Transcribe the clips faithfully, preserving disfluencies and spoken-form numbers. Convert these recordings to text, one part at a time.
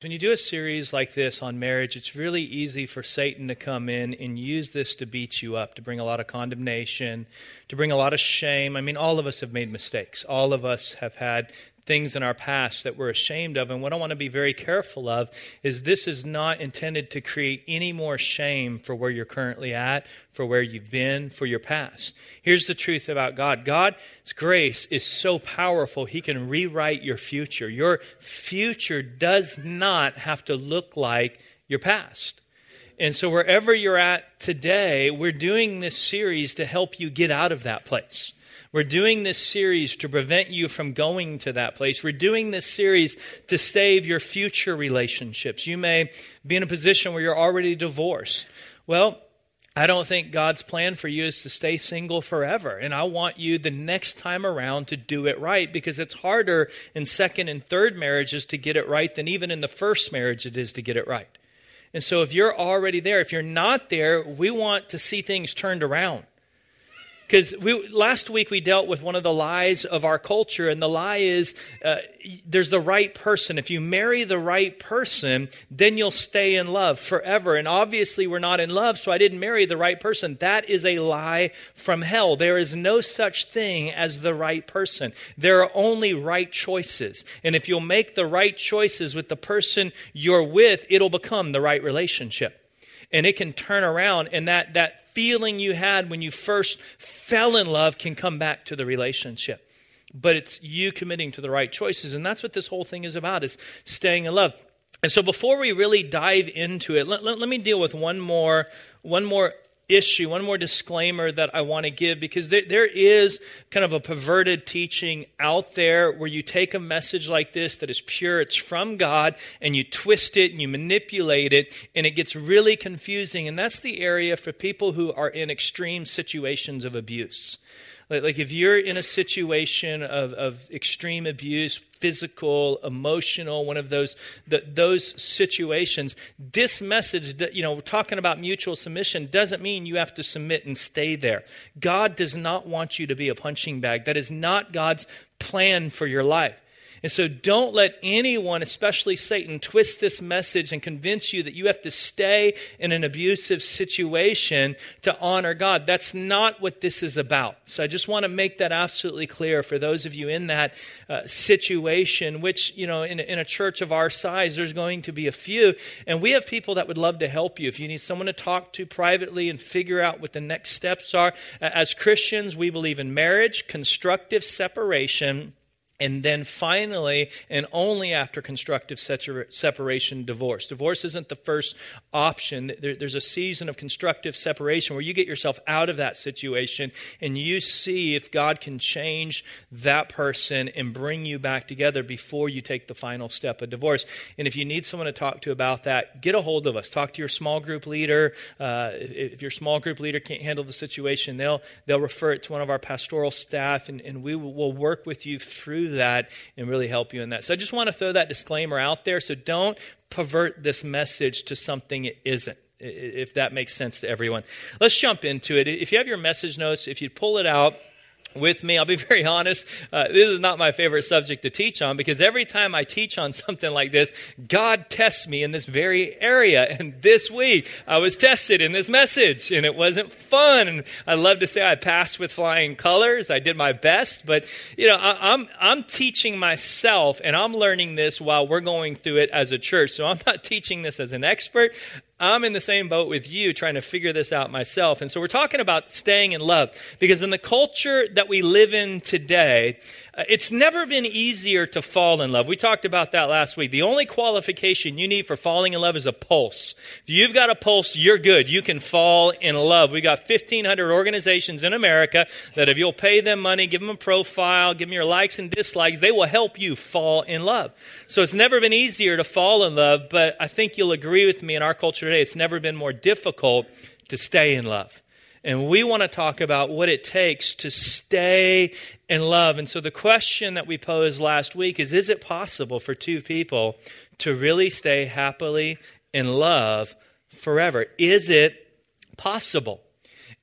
When you do a series like this on marriage, it's really easy for Satan to come in and use this to beat you up, to bring a lot of condemnation, to bring a lot of shame. I mean, all of us have made mistakes. All of us have had things in our past that we're ashamed of. And what I want to be very careful of is this is not intended to create any more shame for where you're currently at, for where you've been, for your past. Here's the truth about God. God's grace is so powerful, He can rewrite your future. Your future does not have to look like your past. And so wherever you're at today, we're doing this series to help you get out of that place. We're doing this series to prevent you from going to that place. We're doing this series to save your future relationships. You may be in a position where you're already divorced. Well, I don't think God's plan for you is to stay single forever. And I want you the next time around to do it right, because it's harder in second and third marriages to get it right than even in the first marriage it is to get it right. And so if you're already there, if you're not there, we want to see things turned around. Because we, last week we dealt with one of the lies of our culture, and the lie is uh, there's the right person. If you marry the right person, then you'll stay in love forever. And obviously we're not in love, so I didn't marry the right person. That is a lie from hell. There is no such thing as the right person. There are only right choices. And if you'll make the right choices with the person you're with, it'll become the right relationship. And it can turn around, and that, that feeling you had when you first fell in love can come back to the relationship. But it's you committing to the right choices, and that's what this whole thing is about, is staying in love. And so before we really dive into it, let, let, let me deal with one more, one more issue, one more disclaimer that I want to give, because there, there is kind of a perverted teaching out there where you take a message like this that is pure, it's from God, and you twist it and you manipulate it, and it gets really confusing. And that's the area for people who are in extreme situations of abuse. Like, like if you're in a situation of, of extreme abuse, physical, emotional, one of those the, those situations, this message, that, you know, we're talking about mutual submission, doesn't mean you have to submit and stay there. God does not want you to be a punching bag. That is not God's plan for your life. And so don't let anyone, especially Satan, twist this message and convince you that you have to stay in an abusive situation to honor God. That's not what this is about. So I just want to make that absolutely clear for those of you in that uh, situation, which, you know, in, in a church of our size, there's going to be a few. And we have people that would love to help you. If you need someone to talk to privately and figure out what the next steps are. As Christians, we believe in marriage, constructive separation, and then finally, and only after constructive separation, divorce. Divorce isn't the first option. There, there's a season of constructive separation where you get yourself out of that situation and you see if God can change that person and bring you back together before you take the final step of divorce. And if you need someone to talk to about that, get a hold of us. Talk to your small group leader. Uh, if, if your small group leader can't handle the situation, they'll they'll refer it to one of our pastoral staff, and, and we will we'll work with you through that and really help you in that. So I just want to throw that disclaimer out there. So don't pervert this message to something it isn't, if that makes sense to everyone. Let's jump into it. If you have your message notes, if you pull it out with me, I'll be very honest, uh, this is not my favorite subject to teach on, because every time I teach on something like this, God tests me in this very area. And this week, I was tested in this message, and it wasn't fun. And I love to say I passed with flying colors. I did my best, but you know, I, I'm I'm teaching myself, and I'm learning this while we're going through it as a church. So I'm not teaching this as an expert. I'm in the same boat with you trying to figure this out myself. And so we're talking about staying in love, because in the culture that we live in today, uh, it's never been easier to fall in love. We talked about that last week. The only qualification you need for falling in love is a pulse. If you've got a pulse, you're good. You can fall in love. We got fifteen hundred organizations in America that if you'll pay them money, give them a profile, give them your likes and dislikes, they will help you fall in love. So it's never been easier to fall in love, but I think you'll agree with me in our culture today, it's never been more difficult to stay in love. And we want to talk about what it takes to stay in love. And so the question that we posed last week is, is it possible for two people to really stay happily in love forever? Is it possible?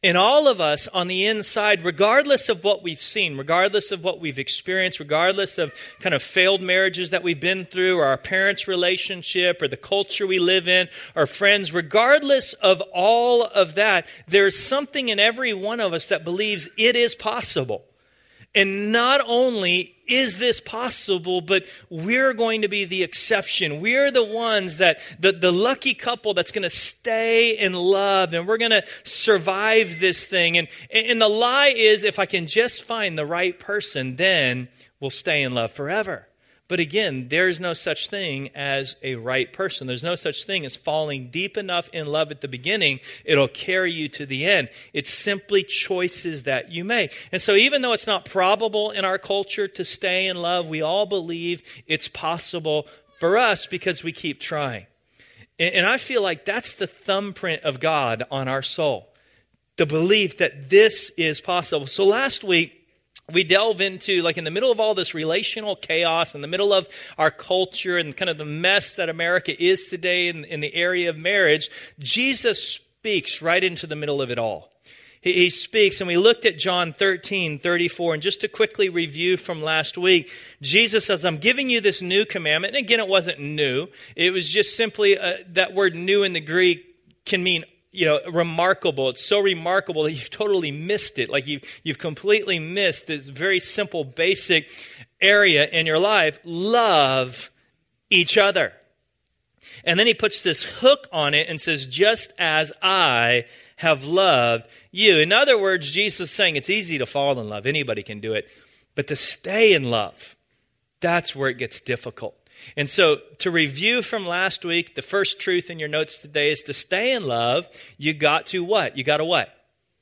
In all of us on the inside, regardless of what we've seen, regardless of what we've experienced, regardless of kind of failed marriages that we've been through, or our parents' relationship, or the culture we live in, or friends, regardless of all of that, there's something in every one of us that believes it is possible. And not only is this possible, but we're going to be the exception. We're the ones that, the, the lucky couple that's going to stay in love, and we're going to survive this thing. And, and the lie is, if I can just find the right person, then we'll stay in love forever. But again, there's no such thing as a right person. There's no such thing as falling deep enough in love at the beginning. It'll carry you to the end. It's simply choices that you make. And so even though it's not probable in our culture to stay in love, we all believe it's possible for us because we keep trying. And I feel like that's the thumbprint of God on our soul, the belief that this is possible. So last week, we delve into, like in the middle of all this relational chaos, in the middle of our culture and kind of the mess that America is today in, in the area of marriage, Jesus speaks right into the middle of it all. He, he speaks, and we looked at John thirteen thirty-four, and just to quickly review from last week, Jesus says, I'm giving you this new commandment. And again, it wasn't new. It was just simply, uh, that word new in the Greek can mean you know, remarkable. It's so remarkable that you've totally missed it. Like you've, you've completely missed this very simple, basic area in your life. Love each other. And then he puts this hook on it and says, just as I have loved you. In other words, Jesus is saying it's easy to fall in love. Anybody can do it. But to stay in love, that's where it gets difficult. And so to review from last week, the first truth in your notes today is to stay in love, you got to what? You got to what?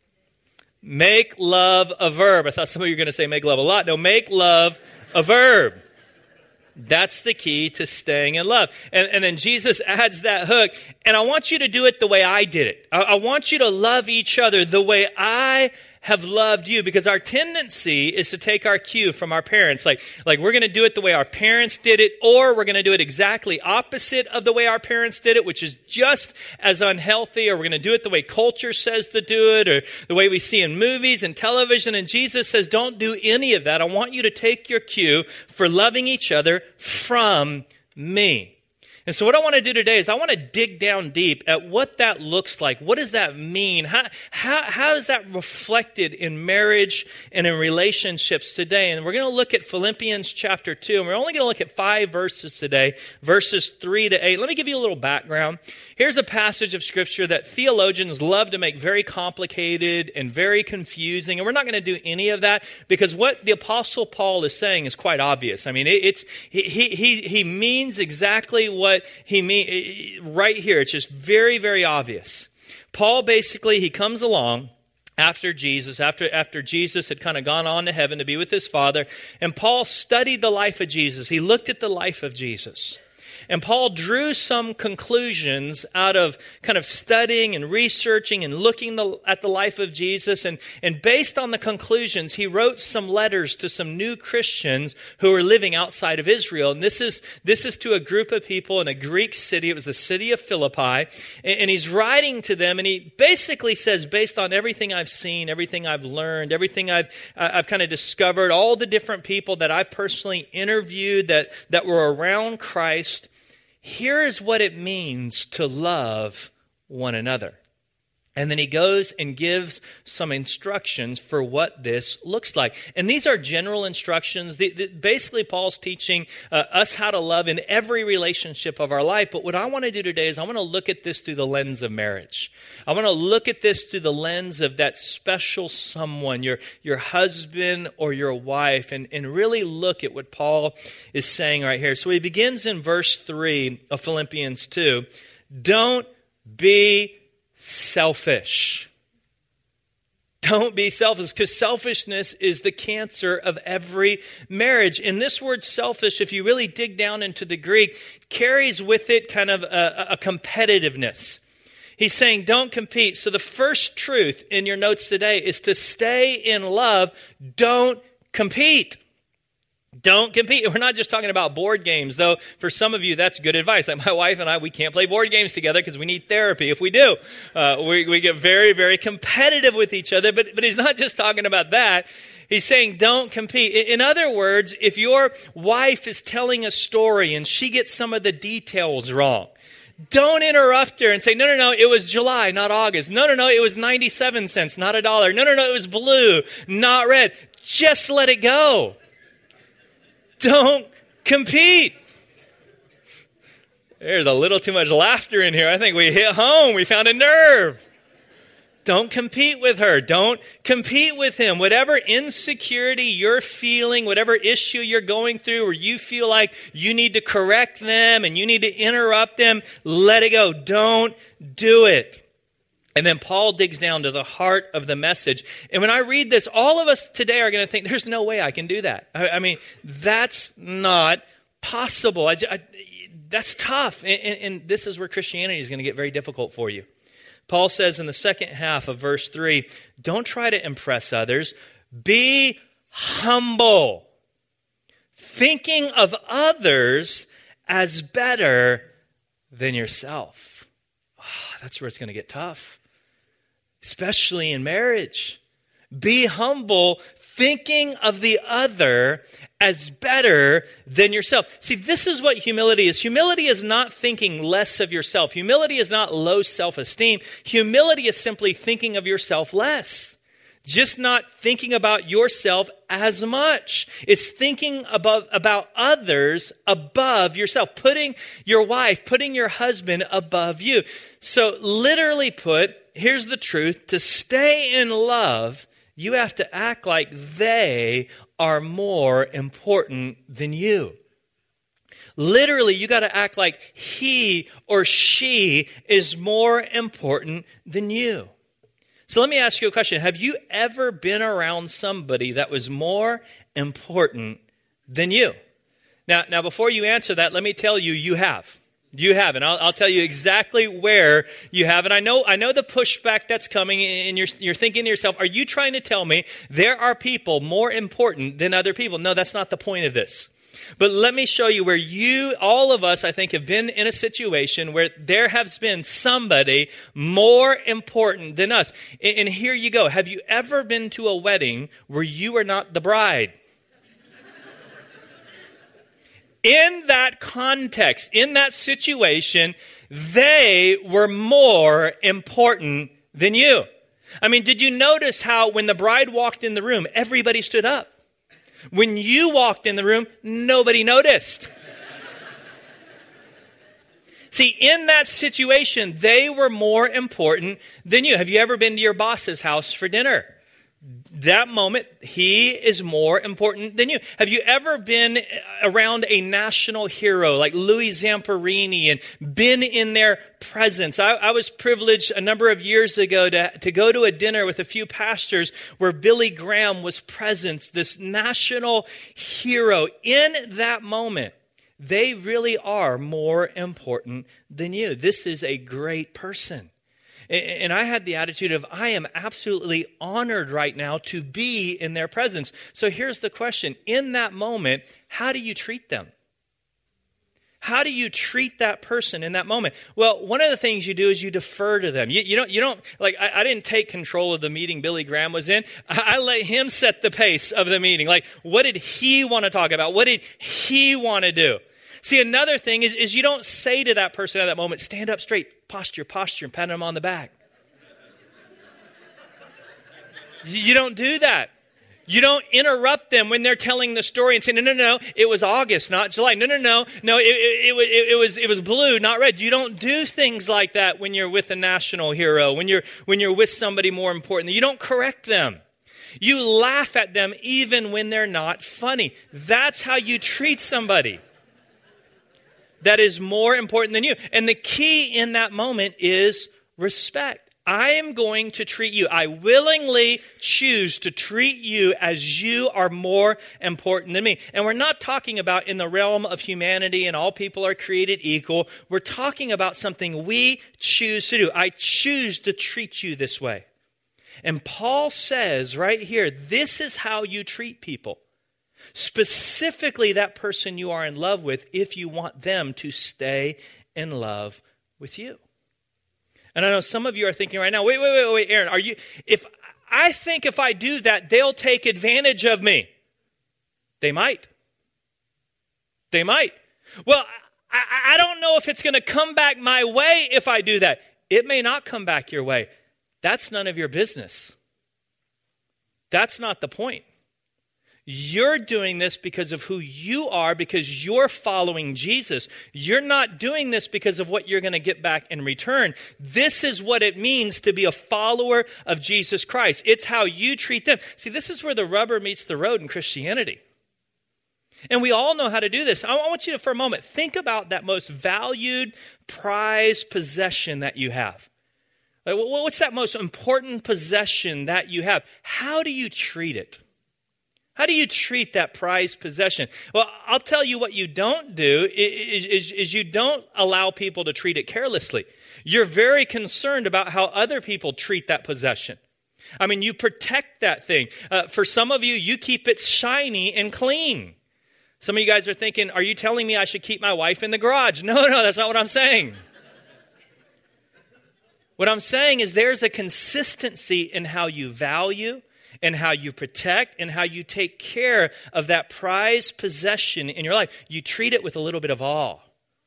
Make love a verb. I thought some of you were going to say make love a lot. No, make love a verb. That's the key to staying in love. And, and then Jesus adds that hook. And I want you to do it the way I did it. I, I want you to love each other the way I have loved you, because our tendency is to take our cue from our parents. Like, like we're going to do it the way our parents did it, or we're going to do it exactly opposite of the way our parents did it, which is just as unhealthy, or we're going to do it the way culture says to do it, or the way we see in movies and television. And Jesus says, don't do any of that. I want you to take your cue for loving each other from me. And so what I want to do today is I want to dig down deep at what that looks like. What does that mean? How, how, how is that reflected in marriage and in relationships today? And we're going to look at Philippians chapter two, and we're only going to look at five verses today, verses three to eight. Let me give you a little background. Here's a passage of Scripture that theologians love to make very complicated and very confusing, and we're not going to do any of that because what the Apostle Paul is saying is quite obvious. I mean, it, it's he, he, he means exactly what he mean right here. It's just very, very obvious. Paul basically, he comes along after Jesus, after, after Jesus had kind of gone on to heaven to be with his Father, and Paul studied the life of Jesus. He looked at the life of Jesus. And Paul drew some conclusions out of kind of studying and researching and looking the, at the life of Jesus. And, and based on the conclusions, he wrote some letters to some new Christians who were living outside of Israel. And this is, this is to a group of people in a Greek city. It was the city of Philippi. And, and he's writing to them. And he basically says, based on everything I've seen, everything I've learned, everything I've, I've kind of discovered, all the different people that I've personally interviewed that, that were around Christ, here is what it means to love one another. And then he goes and gives some instructions for what this looks like. And these are general instructions. The, the, basically, Paul's teaching uh, us how to love in every relationship of our life. But what I want to do today is I want to look at this through the lens of marriage. I want to look at this through the lens of that special someone, your, your husband or your wife, and, and really look at what Paul is saying right here. So he begins in verse three of Philippians two. Don't be selfish. Don't be selfish, because selfishness is the cancer of every marriage. And this word selfish, if you really dig down into the Greek, carries with it kind of a, a competitiveness. He's saying don't compete. So the first truth in your notes today is to stay in love. Don't compete. Don't compete. We're not just talking about board games, though. For some of you, that's good advice. Like my wife and I, we can't play board games together because we need therapy. If we do, uh, we, we get very, very competitive with each other. But, but he's not just talking about that. He's saying don't compete. In other words, if your wife is telling a story and she gets some of the details wrong, don't interrupt her and say, no, no, no, it was July, not August. No, no, no, it was ninety-seven cents, not a dollar. No, no, no, it was blue, not red. Just let it go. Don't compete. There's a little too much laughter in here. I think we hit home. We found a nerve. Don't compete with her. Don't compete with him. Whatever insecurity you're feeling, whatever issue you're going through, or you feel like you need to correct them and you need to interrupt them, let it go. Don't do it. And then Paul digs down to the heart of the message. And when I read this, all of us today are going to think, there's no way I can do that. I, I mean, that's not possible. I, I, that's tough. And, and, and this is where Christianity is going to get very difficult for you. Paul says in the second half of verse three, don't try to impress others. Be humble, thinking of others as better than yourself. Oh, that's where it's going to get tough, especially in marriage. Be humble, thinking of the other as better than yourself. See, this is what humility is. Humility is not thinking less of yourself. Humility is not low self-esteem. Humility is simply thinking of yourself less. Just not thinking about yourself as much. It's thinking about, about others above yourself. Putting your wife, putting your husband above you. So literally put, here's the truth. To stay in love, you have to act like they are more important than you. Literally, you got to act like he or she is more important than you. So let me ask you a question. Have you ever been around somebody that was more important than you? Now, now before you answer that, let me tell you, you have. You have, and I'll, I'll tell you exactly where you have. And I know, I know the pushback that's coming, and you're, you're thinking to yourself, are you trying to tell me there are people more important than other people? No, that's not the point of this. But let me show you where you, all of us, I think, have been in a situation where there has been somebody more important than us. And, and here you go. Have you ever been to a wedding where you are not the bride? In that context, in that situation, they were more important than you. I mean, did you notice how when the bride walked in the room, everybody stood up? When you walked in the room, nobody noticed. See, in that situation, they were more important than you. Have you ever been to your boss's house for dinner? That moment, he is more important than you. Have you ever been around a national hero like Louis Zamperini and been in their presence? I, I was privileged a number of years ago to, to go to a dinner with a few pastors where Billy Graham was present, this national hero. In that moment, they really are more important than you. This is a great person. And I had the attitude of, I am absolutely honored right now to be in their presence. So here's the question. In that moment, how do you treat them? How do you treat that person in that moment? Well, one of the things you do is you defer to them. You, you don't, you don't like, I, I didn't take control of the meeting Billy Graham was in. I, I let him set the pace of the meeting. Like, what did he want to talk about? What did he want to do? See, another thing is, is you don't say to that person at that moment, stand up straight, posture, posture, and pat them on the back. You don't do that. You don't interrupt them when they're telling the story and say, no, no, no, it was August, not July. No, no, no, no, it, it, it, it was it was blue, not red. You don't do things like that when you're with a national hero, when you're when you're with somebody more important. You don't correct them. You laugh at them even when they're not funny. That's how you treat somebody that is more important than you. And the key in that moment is respect. I am going to treat you. I willingly choose to treat you as you are more important than me. And we're not talking about in the realm of humanity and all people are created equal. We're talking about something we choose to do. I choose to treat you this way. And Paul says right here, this is how you treat people. specifically that person you are in love with, if you want them to stay in love with you. And I know some of you are thinking right now, wait, wait, wait, wait, Aaron, are you, if I think if I do that, they'll take advantage of me. They might. They might. Well, I, I don't know if it's going to come back my way if I do that. It may not come back your way. That's none of your business. That's not the point. You're doing this because of who you are, because you're following Jesus. You're not doing this because of what you're going to get back in return. This is what it means to be a follower of Jesus Christ. It's how you treat them. See, this is where the rubber meets the road in Christianity. And we all know how to do this. I want you to, for a moment, think about that most valued, prized possession that you have. What's that most important possession that you have? How do you treat it? How do you treat that prized possession? Well, I'll tell you what you don't do is, is, is you don't allow people to treat it carelessly. You're very concerned about how other people treat that possession. I mean, you protect that thing. Uh, for some of you, you keep it shiny and clean. Some of you guys are thinking, are you telling me I should keep my wife in the garage? No, no, that's not what I'm saying. What I'm saying is there's a consistency in how you value and how you protect and how you take care of that prized possession in your life. You treat it with a little bit of awe.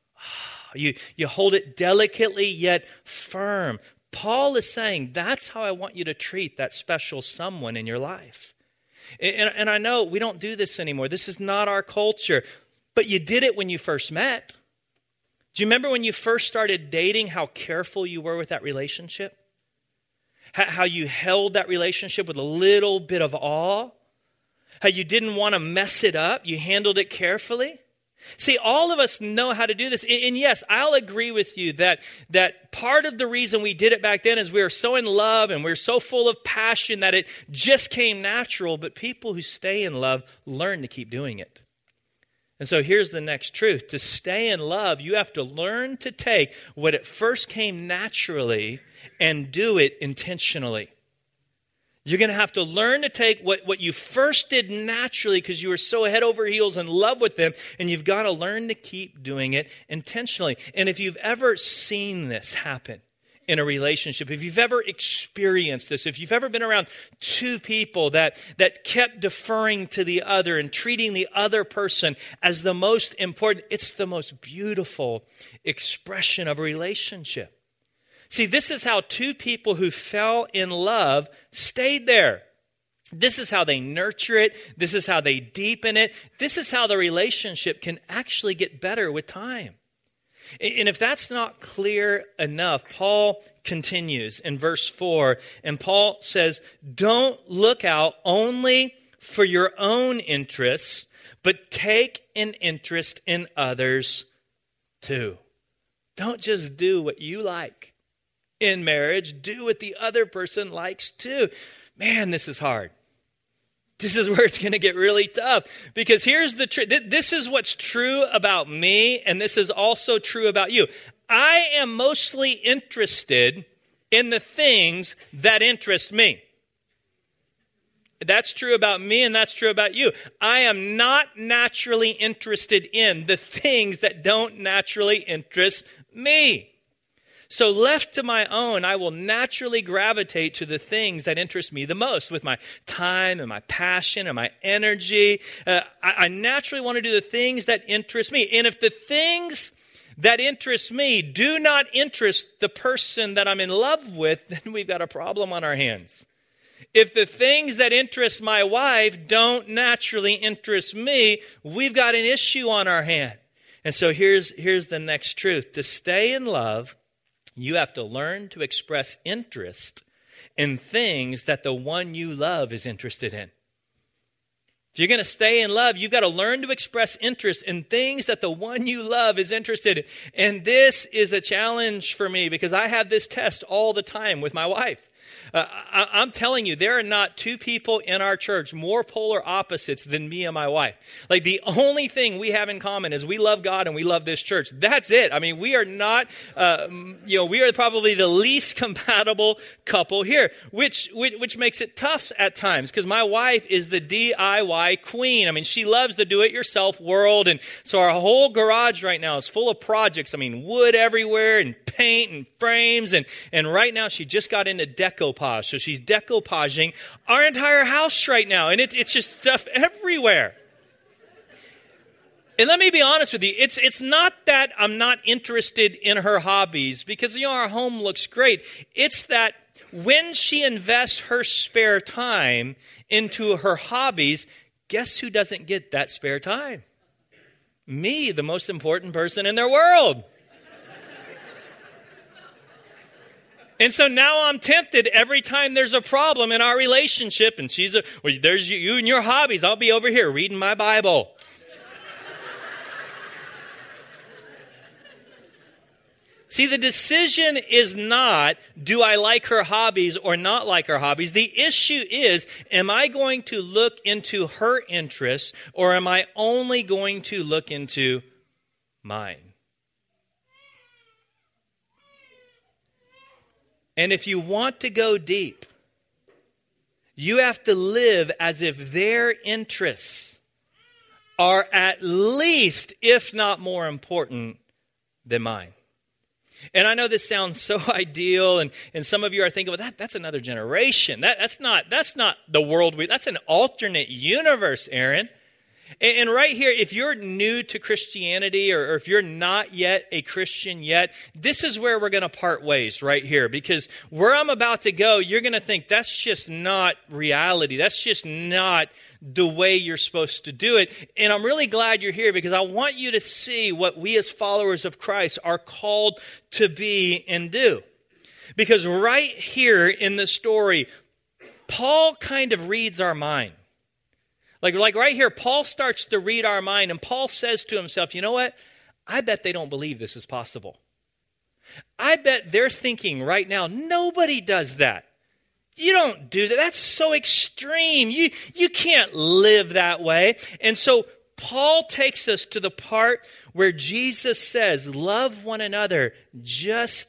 You, you hold it delicately yet firm. Paul is saying that's how I want you to treat that special someone in your life. And, and I know we don't do this anymore. This is not our culture. But you did it when you first met. Do you remember when you first started dating, how careful you were with that relationship? How you held that relationship with a little bit of awe? How you didn't want to mess it up? You handled it carefully? See, all of us know how to do this. And yes, I'll agree with you that, that part of the reason we did it back then is we were so in love and we were so full of passion that it just came natural. But people who stay in love learn to keep doing it. And so here's the next truth. To stay in love, you have to learn to take what it first came naturally and do it intentionally. You're going to have to learn to take what, what you first did naturally because you were so head over heels in love with them, and you've got to learn to keep doing it intentionally. And if you've ever seen this happen in a relationship, if you've ever experienced this, if you've ever been around two people that, that kept deferring to the other and treating the other person as the most important, it's the most beautiful expression of a relationship. See, this is how two people who fell in love stayed there. This is how they nurture it. This is how they deepen it. This is how the relationship can actually get better with time. And if that's not clear enough, Paul continues in verse four, and Paul says, don't look out only for your own interests, but take an interest in others too. Don't just do what you like in marriage. Do what the other person likes too. Man, this is hard. This is where it's going to get really tough, because here's the truth. This is what's true about me, and this is also true about you. I am mostly interested in the things that interest me. That's true about me, and that's true about you. I am not naturally interested in the things that don't naturally interest me. So left to my own, I will naturally gravitate to the things that interest me the most with my time and my passion and my energy. Uh, I, I naturally want to do the things that interest me. And if the things that interest me do not interest the person that I'm in love with, then we've got a problem on our hands. If the things that interest my wife don't naturally interest me, we've got an issue on our hand. And so here's, here's the next truth. To stay in love, you have to learn to express interest in things that the one you love is interested in. If you're going to stay in love, you've got to learn to express interest in things that the one you love is interested in. And this is a challenge for me because I have this test all the time with my wife. Uh, I, I'm telling you, there are not two people in our church more polar opposites than me and my wife. Like the only thing we have in common is we love God and we love this church. That's it. I mean, we are not, uh, you know, we are probably the least compatible couple here, which which, which makes it tough at times because my wife is the D I Y queen. I mean, she loves the do-it-yourself world, and so our whole garage right now is full of projects. I mean, wood everywhere and paint and frames, and and right now she just got into decoupage, so she's decoupaging our entire house right now, and it, it's just stuff everywhere. And let me be honest with you, it's it's not that I'm not interested in her hobbies, because you know our home looks great. It's that when she invests her spare time into her hobbies, guess who doesn't get that spare time? Me, the most important person in their world. And so now I'm tempted every time there's a problem in our relationship, and she's a, well, there's you, you and your hobbies. I'll be over here reading my Bible. See, the decision is not, do I like her hobbies or not like her hobbies? The issue is, am I going to look into her interests, or am I only going to look into mine? And if you want to go deep, you have to live as if their interests are at least, if not more important than mine. And I know this sounds so ideal, and, and some of you are thinking, well, that, that's another generation. That, that's not that's not the world we, that's an alternate universe, Aaron. And, and right here, if you're new to Christianity, or, or if you're not yet a Christian yet, this is where we're going to part ways right here. Because where I'm about to go, you're going to think that's just not reality. That's just not the way you're supposed to do it. And I'm really glad you're here, because I want you to see what we as followers of Christ are called to be and do. Because right here in the story, Paul kind of reads our mind. Like, like right here, Paul starts to read our mind, and Paul says to himself, you know what? I bet they don't believe this is possible. I bet they're thinking right now, nobody does that. You don't do that. That's so extreme. You, you can't live that way. And so Paul takes us to the part where Jesus says, love one another just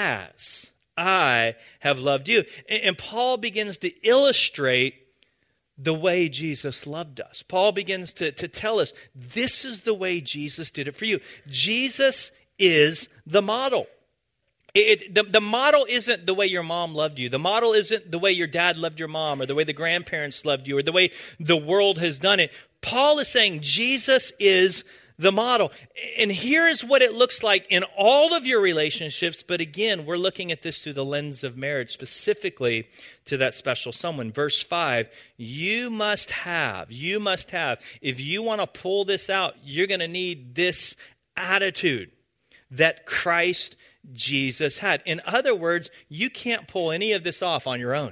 as I have loved you. And, and Paul begins to illustrate the way Jesus loved us. Paul begins to, to tell us, this is the way Jesus did it for you. Jesus is the model. It, it, the, the model isn't the way your mom loved you. The model isn't the way your dad loved your mom, or the way the grandparents loved you, or the way the world has done it. Paul is saying Jesus is the model. And here's what it looks like in all of your relationships. But again, we're looking at this through the lens of marriage, specifically to that special someone. Verse five, you must have, you must have, if you want to pull this out, you're going to need this attitude that Christ Jesus had. In other words, you can't pull any of this off on your own.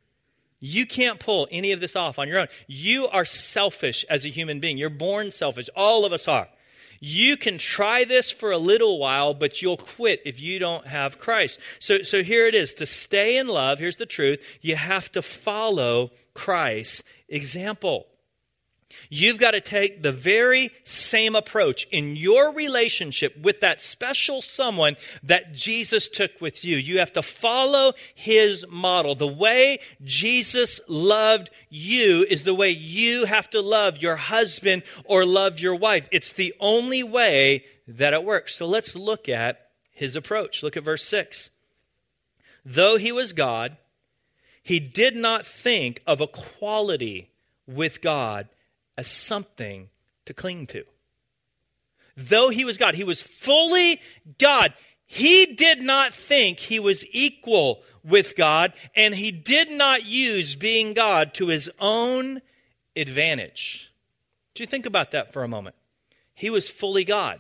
You can't pull any of this off on your own. You are selfish as a human being. You're born selfish. All of us are. You can try this for a little while, but you'll quit if you don't have Christ. So, so here it is. To stay in love, here's the truth, you have to follow Christ's example. You've got to take the very same approach in your relationship with that special someone that Jesus took with you. You have to follow his model. The way Jesus loved you is the way you have to love your husband or love your wife. It's the only way that it works. So let's look at his approach. Look at verse six. Though he was God, he did not think of equality with God as something to cling to. Though he was God, he was fully God. He did not think he was equal with God, and he did not use being God to his own advantage. Do you think about that for a moment? He was fully God.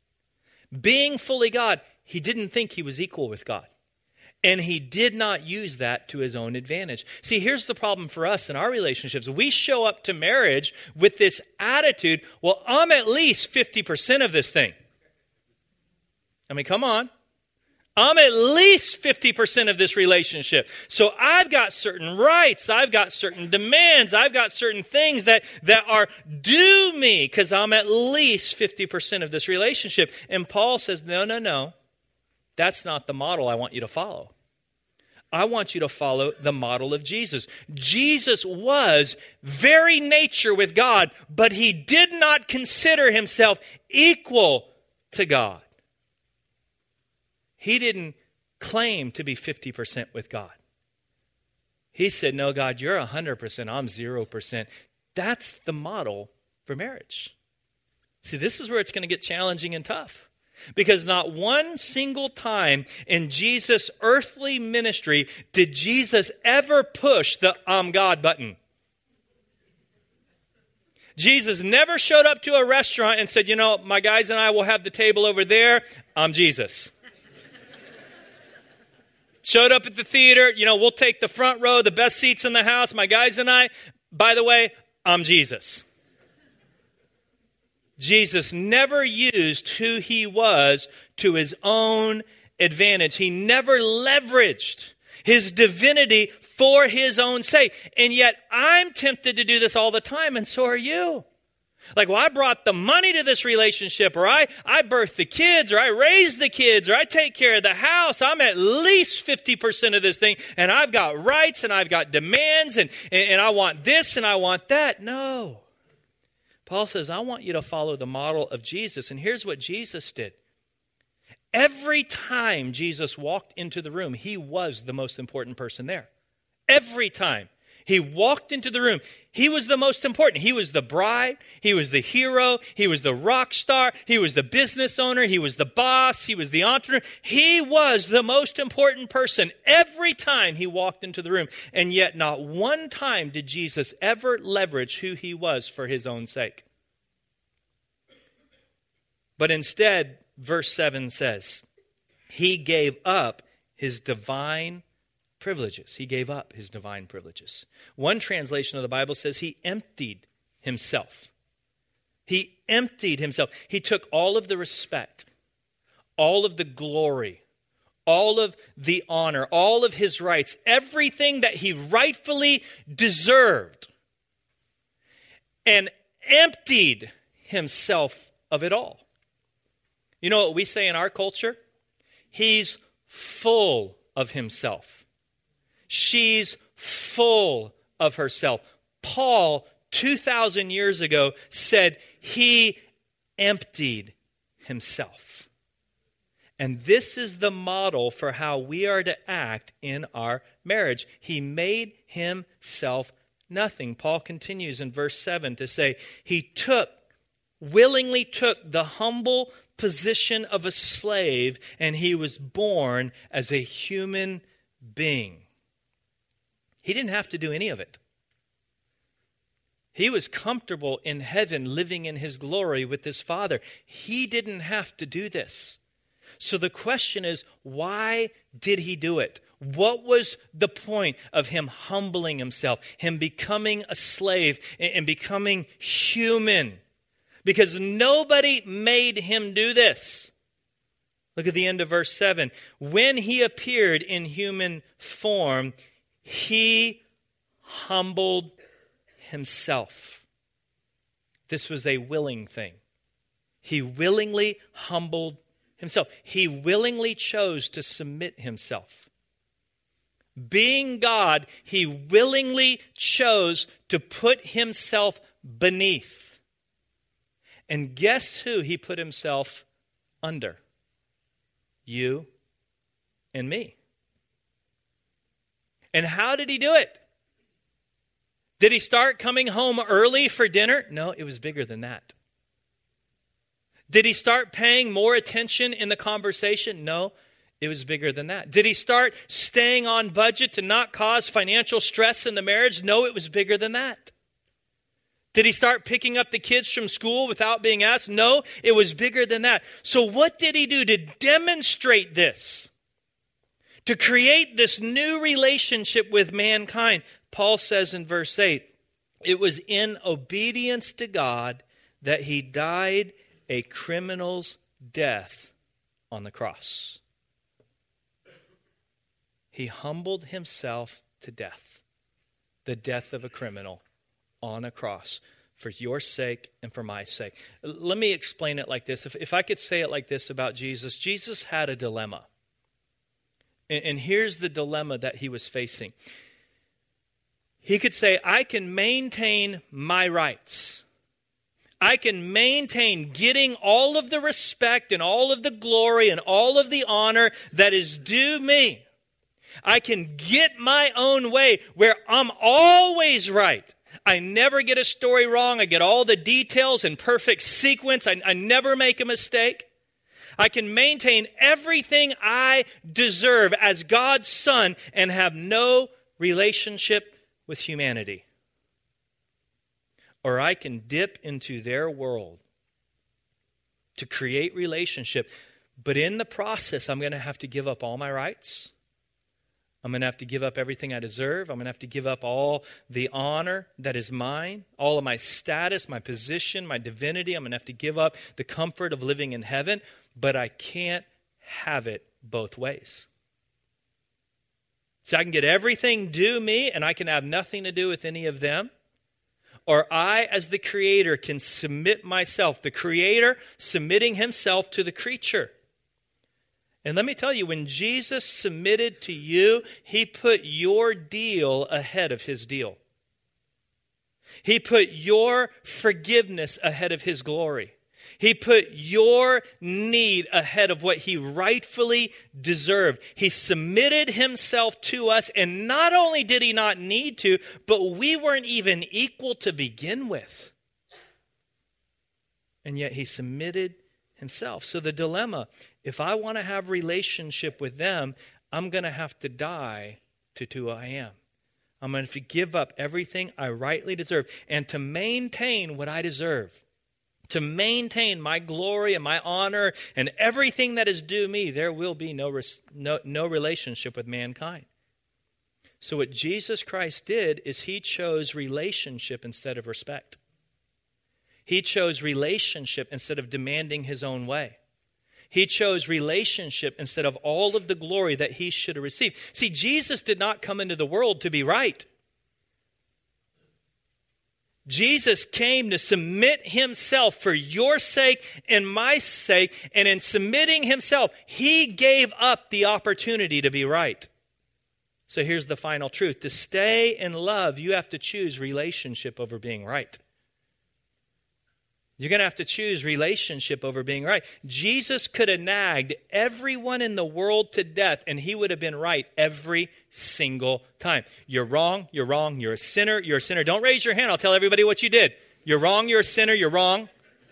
Being fully God, he didn't think he was equal with God. And he did not use that to his own advantage. See, here's the problem for us in our relationships. We show up to marriage with this attitude, well, I'm at least fifty percent of this thing. I mean, come on. I'm at least fifty percent of this relationship. So I've got certain rights. I've got certain demands. I've got certain things that, that are due me because I'm at least fifty percent of this relationship. And Paul says, no, no, no. That's not the model I want you to follow. I want you to follow the model of Jesus. Jesus was very nature with God, but he did not consider himself equal to God. He didn't claim to be fifty percent with God. He said, no, God, you're one hundred percent. I'm zero percent. That's the model for marriage. See, this is where it's going to get challenging and tough. Because not one single time in Jesus' earthly ministry did Jesus ever push the I'm God button. Jesus never showed up to a restaurant and said, you know, my guys and I will have the table over there. I'm Jesus. Showed up at the theater. You know, we'll take the front row, the best seats in the house. My guys and I, by the way, I'm Jesus. Jesus never used who he was to his own advantage. He never leveraged his divinity for his own sake. And yet I'm tempted to do this all the time, and so are you. Like, well, I brought the money to this relationship, or I, I birthed the kids, or I raised the kids, or I take care of the house. I'm at least fifty percent of this thing, and I've got rights, and I've got demands, and, and, and I want this, and I want that. No. Paul says, I want you to follow the model of Jesus. And here's what Jesus did. Every time Jesus walked into the room, he was the most important person there. Every time he walked into the room, he was the most important. He was the bride. He was the hero. He was the rock star. He was the business owner. He was the boss. He was the entrepreneur. He was the most important person every time he walked into the room. And yet not one time did Jesus ever leverage who he was for his own sake. But instead, verse seven says, he gave up his divine privileges. He gave up his divine privileges. One translation of the Bible says he emptied himself. He emptied himself. He took all of the respect, all of the glory, all of the honor, all of his rights, everything that he rightfully deserved, and emptied himself of it all. You know what we say in our culture? He's full of himself. She's full of herself. Paul, two thousand years ago, said he emptied himself. And this is the model for how we are to act in our marriage. He made himself nothing. Paul continues in verse seven to say, he took, willingly took the humble position of a slave, and he was born as a human being. He didn't have to do any of it. He was comfortable in heaven, living in his glory with his Father. He didn't have to do this. So the question is, why did he do it? What was the point of him humbling himself, him becoming a slave and becoming human? Because nobody made him do this. Look at the end of verse seven. When he appeared in human form, he humbled himself. This was a willing thing. He willingly humbled himself. He willingly chose to submit himself. Being God, he willingly chose to put himself beneath. And guess who he put himself under? You and me. And how did he do it? Did he start coming home early for dinner? No, it was bigger than that. Did he start paying more attention in the conversation? No, it was bigger than that. Did he start staying on budget to not cause financial stress in the marriage? No, it was bigger than that. Did he start picking up the kids from school without being asked? No, it was bigger than that. So what did he do to demonstrate this? To create this new relationship with mankind? Paul says in verse eight, it was in obedience to God that he died a criminal's death on the cross. He humbled himself to death, the death of a criminal on a cross for your sake and for my sake. Let me explain it like this. If, if I could say it like this about Jesus, Jesus had a dilemma. And, and here's the dilemma that he was facing. He could say, I can maintain my rights. I can maintain getting all of the respect and all of the glory and all of the honor that is due me. I can get my own way where I'm always right. I never get a story wrong. I get all the details in perfect sequence. I, I never make a mistake. I can maintain everything I deserve as God's son and have no relationship with humanity. Or I can dip into their world to create relationship. But in the process, I'm going to have to give up all my rights. I'm going to have to give up everything I deserve. I'm going to have to give up all the honor that is mine, all of my status, my position, my divinity. I'm going to have to give up the comfort of living in heaven, but I can't have it both ways. So I can get everything due me and I can have nothing to do with any of them. Or I, as the creator, can submit myself, the creator submitting himself to the creature. And let me tell you, when Jesus submitted to you, he put your deal ahead of his deal. He put your forgiveness ahead of his glory. He put your need ahead of what he rightfully deserved. He submitted himself to us, and not only did he not need to, but we weren't even equal to begin with. And yet he submitted himself. So the dilemma, if I want to have relationship with them, I'm going to have to die to who I am. I'm going to have to give up everything I rightly deserve. And to maintain what I deserve, to maintain my glory and my honor and everything that is due me, there will be no, res- no, no relationship with mankind. So what Jesus Christ did is he chose relationship instead of respect. He chose relationship instead of demanding his own way. He chose relationship instead of all of the glory that he should have received. See, Jesus did not come into the world to be right. Jesus came to submit himself for your sake and my sake, and in submitting himself, he gave up the opportunity to be right. So here's the final truth. To stay in love, you have to choose relationship over being right. You're going to have to choose relationship over being right. Jesus could have nagged everyone in the world to death, and he would have been right every single time. You're wrong, you're wrong, you're a sinner, you're a sinner. Don't raise your hand, I'll tell everybody what you did. You're wrong, you're a sinner, you're wrong.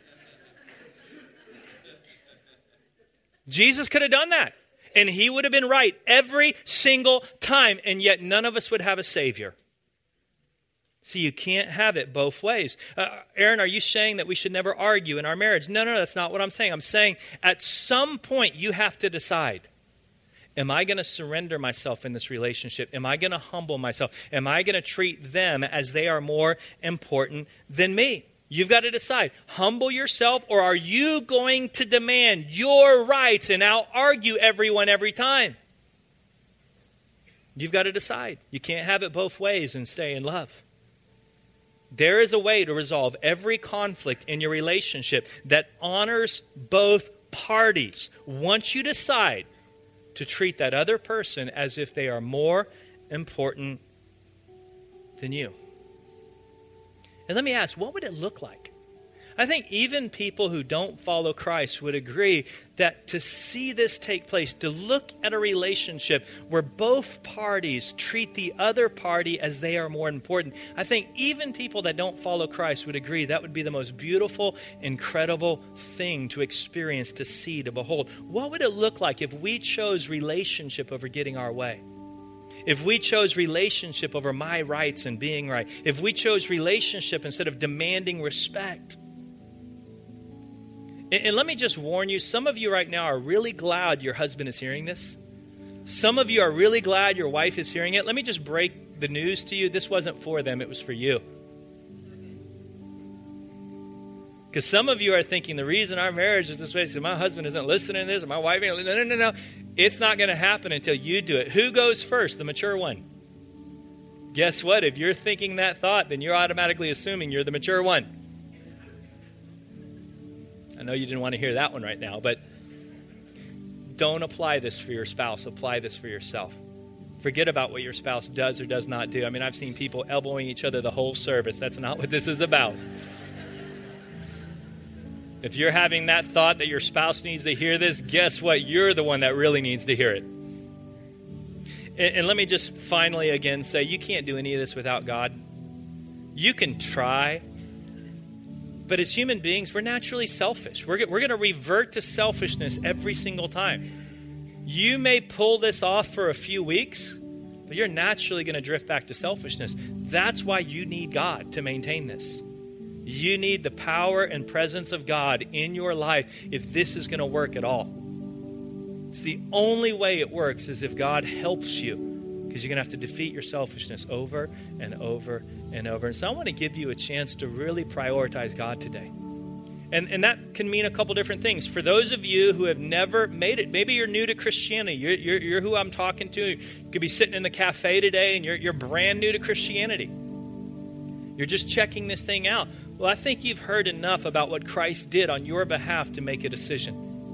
Jesus could have done that, and he would have been right every single time, and yet none of us would have a Savior. See, you can't have it both ways. Uh, Aaron, are you saying that we should never argue in our marriage? No, no, no, that's not what I'm saying. I'm saying at some point you have to decide, am I going to surrender myself in this relationship? Am I going to humble myself? Am I going to treat them as they are more important than me? You've got to decide. Humble yourself, or are you going to demand your rights and out-argue everyone every time? You've got to decide. You can't have it both ways and stay in love. There is a way to resolve every conflict in your relationship that honors both parties. Once you decide to treat that other person as if they are more important than you. And let me ask, what would it look like? I think even people who don't follow Christ would agree that to see this take place, to look at a relationship where both parties treat the other party as they are more important, I think even people that don't follow Christ would agree that would be the most beautiful, incredible thing to experience, to see, to behold. What would it look like if we chose relationship over getting our way? If we chose relationship over my rights and being right? If we chose relationship instead of demanding respect? And let me just warn you, some of you right now are really glad your husband is hearing this. Some of you are really glad your wife is hearing it. Let me just break the news to you. This wasn't for them, it was for you. Because some of you are thinking the reason our marriage is this way is because my husband isn't listening to this, or my wife ain't listening. No, no, no, no. It's not going to happen until you do it. Who goes first? The mature one. Guess what? If you're thinking that thought, then you're automatically assuming you're the mature one. I know you didn't want to hear that one right now, but don't apply this for your spouse. Apply this for yourself. Forget about what your spouse does or does not do. I mean, I've seen people elbowing each other the whole service. That's not what this is about. If you're having that thought that your spouse needs to hear this, guess what? You're the one that really needs to hear it. And, and let me just finally again say, you can't do any of this without God. You can try, but as human beings, we're naturally selfish. We're, we're going to revert to selfishness every single time. You may pull this off for a few weeks, but you're naturally going to drift back to selfishness. That's why you need God to maintain this. You need the power and presence of God in your life if this is going to work at all. It's the only way it works is if God helps you, because you're going to have to defeat your selfishness over and over and over. And so I want to give you a chance to really prioritize God today. And, and that can mean a couple different things. For those of you who have never made it, maybe you're new to Christianity. You're, you're, you're who I'm talking to. You could be sitting in the cafe today and you're, you're brand new to Christianity. You're just checking this thing out. Well, I think you've heard enough about what Christ did on your behalf to make a decision.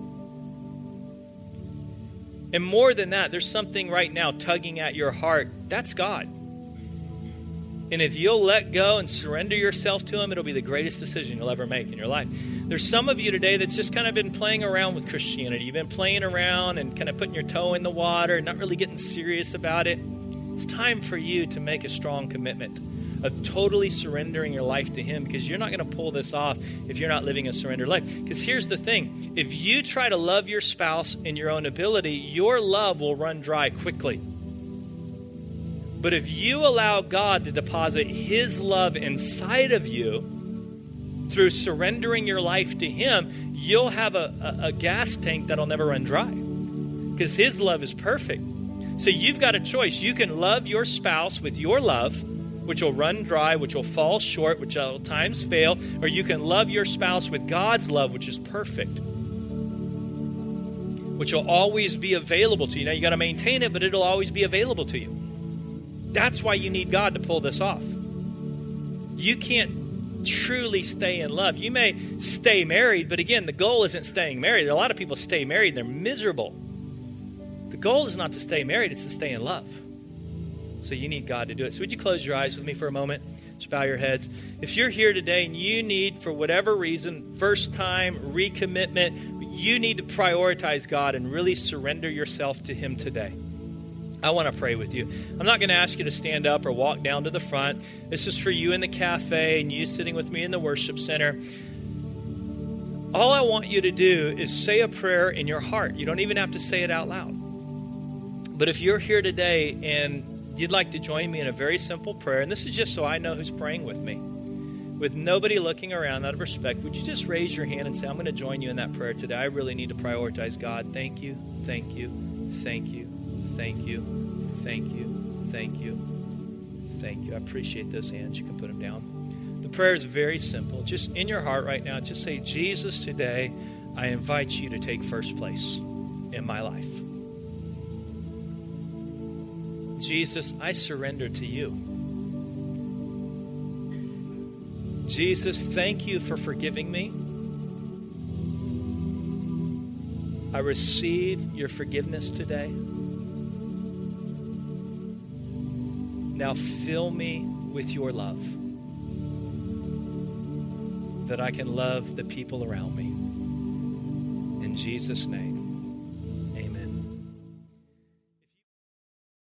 And more than that, there's something right now tugging at your heart. That's God. And if you'll let go and surrender yourself to Him, it'll be the greatest decision you'll ever make in your life. There's some of you today that's just kind of been playing around with Christianity. You've been playing around and kind of putting your toe in the water, not really getting serious about it. It's time for you to make a strong commitment of totally surrendering your life to Him, because you're not going to pull this off if you're not living a surrendered life. Because here's the thing. If you try to love your spouse in your own ability, your love will run dry quickly. But if you allow God to deposit His love inside of you through surrendering your life to Him, you'll have a, a, a gas tank that'll never run dry, because His love is perfect. So you've got a choice. You can love your spouse with your love, which will run dry, which will fall short, which will at times fail, or you can love your spouse with God's love, which is perfect, which will always be available to you. Now, you got to maintain it, but it'll always be available to you. That's why you need God to pull this off. You can't truly stay in love. You may stay married, but again, the goal isn't staying married. A lot of people stay married and they're miserable. The goal is not to stay married, it's to stay in love. So you need God to do it. So would you close your eyes with me for a moment? Just bow your heads. If you're here today and you need, for whatever reason, first time, recommitment, you need to prioritize God and really surrender yourself to Him today. I want to pray with you. I'm not going to ask you to stand up or walk down to the front. This is for you in the cafe and you sitting with me in the worship center. All I want you to do is say a prayer in your heart. You don't even have to say it out loud. But if you're here today and you'd like to join me in a very simple prayer, and this is just so I know who's praying with me, with nobody looking around out of respect, would you just raise your hand and say, I'm going to join you in that prayer today. I really need to prioritize God. Thank you, thank you, thank you, thank you, thank you, thank you, thank you. I appreciate those hands. You can put them down. The prayer is very simple. Just in your heart right now, just say, Jesus, today I invite you to take first place in my life. Jesus, I surrender to you. Jesus, thank you for forgiving me. I receive your forgiveness today. Now fill me with your love, that I can love the people around me. In Jesus' name.